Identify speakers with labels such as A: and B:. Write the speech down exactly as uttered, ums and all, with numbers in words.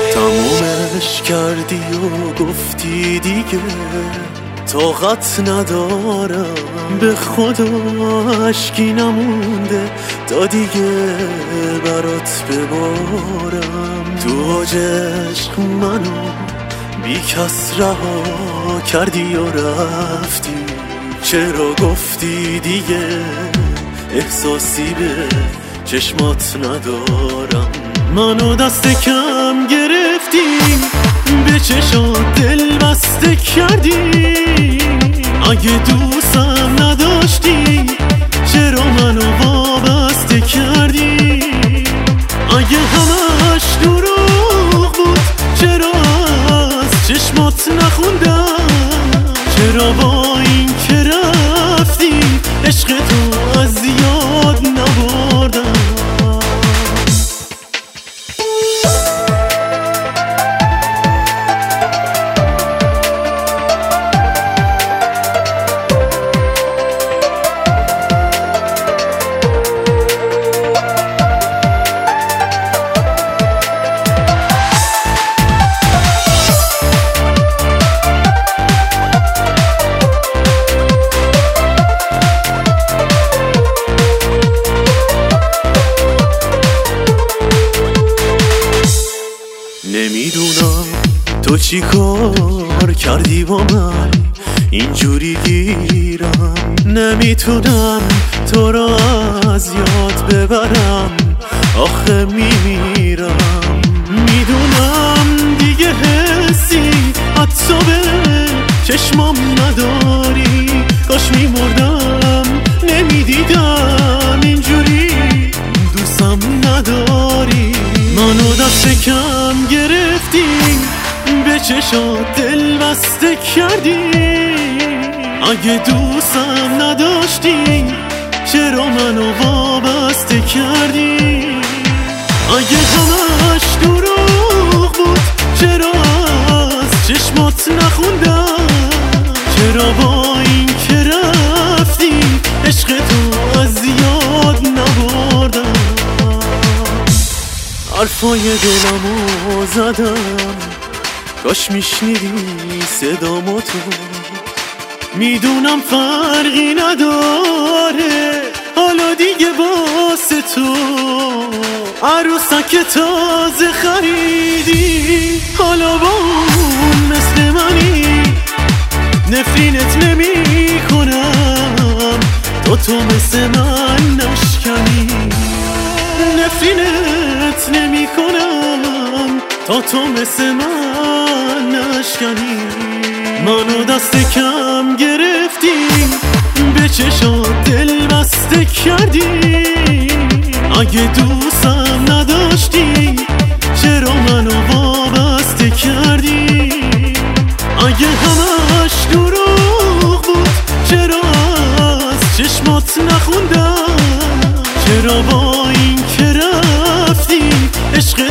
A: تمومش کردی و گفتی دیگه طاقت ندارم، به خدا اشکی نمونده تا دیگه برات ببارم. تو اوج عشق منو بی کس رها کردی و رفتی، چرا گفتی دیگه احساسی به چشمات ندارم. منو دست کم گرفتی، به چشات دل بسته کردی. اگه دوستم نداشتی چرا منو وابسته کردی؟ اگه همش دروغ بود چرا از چشمات نخوندم؟ چرا با این که رفتی عشق تو از یاد نبردم؟ نمیدونم تو چی کار کردی با من اینجوری گیرم، نمیتونم تو را از یاد ببرم، آخه میمیرم. میدونم دیگه حسی حتی به چشمام نداری، کاش میمردم نمیدیدم اینجوری دوستم نداری. منو دست کم گرفتی، به چشات دل بسته کردی. اگه دوستم نداشتی چرا منو وابسته کردی؟ اگه همش دروغ بود چرا از چشمات نخوندم؟ چرا با این که رفتی عشق تو از یاد نبردم؟ حرفای دلمو زدم، کاش میشنیدی صدامو تو. میدونم فرقی نداره حالا دیگه واسه تو، عروسک تازه خریدی حالا با اون مثل منی. نفرینت نمی کنم تا تو مثل من نشکنی، نفرینت نمی کنم تا تو مثل من نشکنی. منو دست کم گرفتی، به چشات دل بسته کردی. اگه دوستم نداشتی چرا منو وابسته کردی؟ اگه همش دروغ بود چرا از چشمات نخوندم؟ چرا با این که رفتی عشق